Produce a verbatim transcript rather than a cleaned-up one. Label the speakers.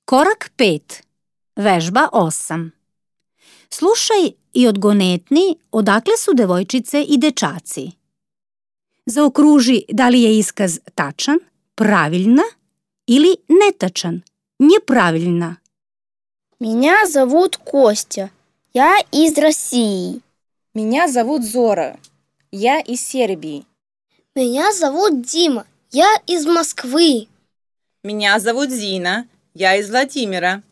Speaker 1: Korak pet. Vežba osam. Slušaj i odgonetni odakle su devojčice i dečaci. Zaokruži da li je iskaz tačan, правильно или нетачан, неправильно.
Speaker 2: Меня зовут Костя. Я из России.
Speaker 3: Меня зовут Зора. Я из Сербии.
Speaker 2: Меня зовут Дима. Я из Москвы.
Speaker 4: Меня зовут Зина. Я из Владимира.